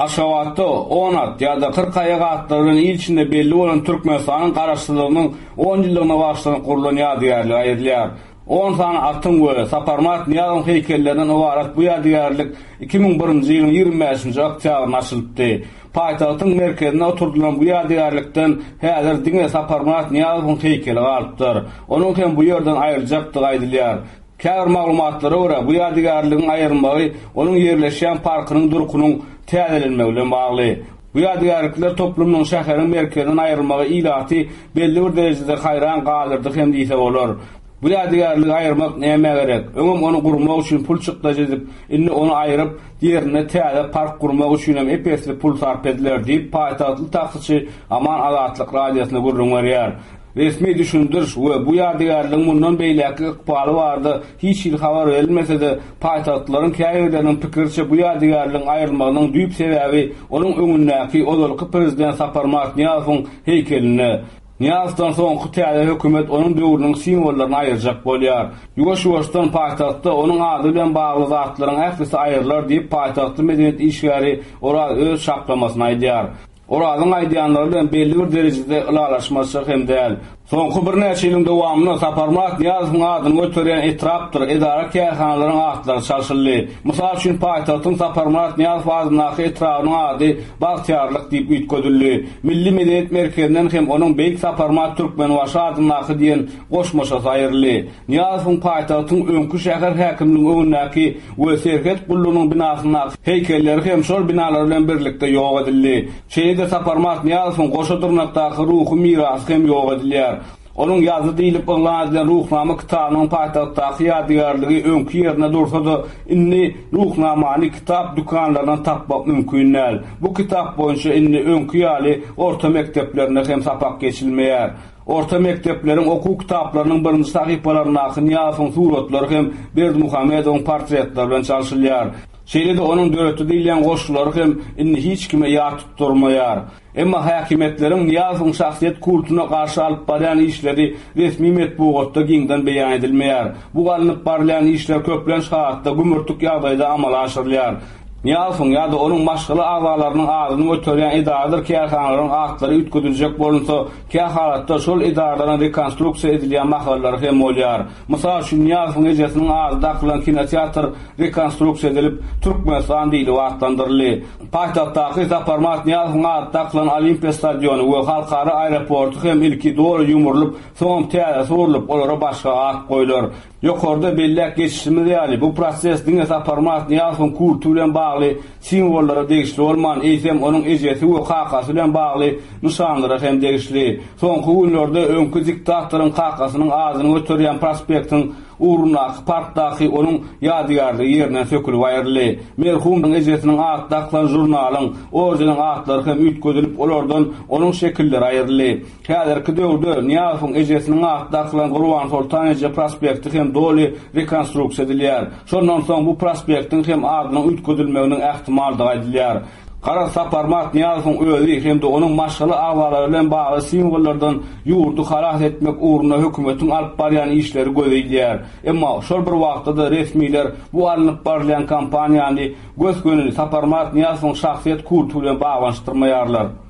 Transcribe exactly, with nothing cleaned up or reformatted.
Aşgabatda on at ýa-da kırk aýak atlaryň ilçinde belli bolan Türkmenistanyň garaşsyzlygynyň on ýyllygyna bagşlanan kurulan ýadygarlyk aýrylýar. on sany atyn we Saparmat Niýazowyň heýkellerinden ibaret bu ýadygarlyk iki ming birinji ýylyň ýygrimi beşinji oktýabrynda açylypdy. Paýtagtyň merkezine oturdulan bu ýadygarlykdan häzir diňe Saparmat Niýazowyň heýkeli galypdyr. Onuň hem bu ýerden aýryjakdygy aýdylýar. Käbir maglumatlara görä bu ýadygarlygyň aýrylmagy onuň ýerleşýän parkynyň durkunyň täzelenmegi bilen bagly. Bu ýadygarlyklar toplumyň şäheriň merkezinden aýrylmagy ilaty belli bir derejede haýran galyrdy hem diýse bolar. Bu ýadygarlygy aýyrmak näme gerek? Öňüm onu gurmak üçin pul çykda jezip, indi onu aýryp, diýerine täze park gurmak üçin hem epesli pul sarp ediler diýip paýtagtly taksçy Aman Azatlyk radiosyna gurrun berýär. Resmi düşündürüş we bu ýadygarlygyň mundan beýleki ykbaly bardy. Hiç il habar verilmese de paýtagtlaryň käýerleriniň pikirçe bu ýadygarlygyň aýrylmagynyň düýp sebäbi onuň öňündäki odolky prezident Saparmat Niýazowyň heýkeline. Niýazdan soňky täze hökümet onuň döwrüniň simwollaryny aýyrjak bolýar. Ýuwaş-ýuwaşdan paýtagtda onuň ady bilen bagly zatlaryň ähli aýrylar diýip paýtagty medeniýet işgäri ora öz şaplamasyny aýdýar. Oradan aýdýanlar bilen belli bir derejede ılalaşmasy hem däl. Soňky bir näçe ýylyň dowamyny Saparmat Niýazowyň adyny götüren etrapdyr, edara käýhanlaryň atlary çalşyldy. Mysal üçin paýtagtyň Saparmat Niýazow adyny etrawynyň ady Bagtyarlyk diýip üýtgedildi. Milli Medeniýet Merkezinden hem onuň Beýik Saparmat Türkmenbaşy adyny diýen goşmaşasy aýryldy. Niýazowyň paýtagtyň öňkü şäher häkimliginiň öňündäki we Serket Gullunyň binasyna heýkelleri hem şol binalar bilen birlikde ýok edildi. Şeýde Saparmat Niýazowyň goşa durnakdaky ruhy mirasy hem ýok edilýär. Onuň ýazy diýilip ýylan ruhnama kitabynyň paýtagtdaky ýadygarlygy öňkü ýerine dursa-da inni ruhnamany kitap dukanlaryndan tapmak mümkin näl. Bu kitap boýunça inni öňkü ýaly orta mekteplerine hem sapak geçilmeýär. Orta mektepleriň okuw kitaplarynyň birinji sahypalaryna Niýazowyň suratlary hem Berdimuhammedowyň portretleri bilen çalşylýar. Şeýle de onuň döwleti diýilen goşulary hem inni hiç kime ýat tutturmaýar. Emma häkimetleriň Niýazowyň şahsiýet kulturyna garşy alyp barýan işleri resmi metbuatda giňden beýan edilmeýär. Bu galynyp barýan işler köplen şahatda gümürtük ýagdaýda amala aşyrylýar. Niýazowyň ýa-da onuň başgaly agzalarynyň adyny götüren idaralar käýhanlaryň atlary üýtgediljek bolunsa, käý halatda şol idaralaryň rekonstruksiýa edilýän mahallar hem bolýar. Mysal üçin Niýazowyň ejesiniň adyda akylan kinoteatr rekonstruksiýa edilip Türkmenistan diýilip atlandyryldy. Paýtagtdaky Saparmat Niýazowyň adyda akylan Olimpiya stadiony we halkara aeroportu hem ilki dogry ýumurlyp, soňam täze sorulyp, olara başga at goýular. Ýokarda bellek geçişimiz ýaly bu proses diňe Saparmat Niýazowyň kultury bilen bagly simwollary degişli bolman, eýsem onuň ejesi we kakasy bilen bagly nyşanlary hem degişli. Soňky günlerde öňkü diktatorun kakasynyň adyny götürýän prospektiň urnak parkdaky onuň ýadygarlygy ýerine sökülip aýryldy. Merhumyň ejesiniň adyna akylan jurnalyň orjynyň atlary hem üýtgedilip olardan onuň şekilleri aýryldy. Häzirki döwürde Niýazowyň ejesiniň adyna akylan Gurban Sultan eje prospekti hem doly rekonstruksiýa edilýär. Şondan soň bu prospektiň hem adynyň üýtgedilmeginiň ähtimaldygy aýdylýar. Kara Saparmat Niýazowyň özi hem de onuň maşgaly agwalary bilen bagly simwollardan ýurdu haras etmek uğruna hökümetiň alyp barýan işleri gözelýär. Emma şol bir wagtda resmiler bu alynyp barýan kampaniýany göz gönüli Saparmat Niýazowyň şahsiýet kultury bilen baglanşdyrmaýarlar.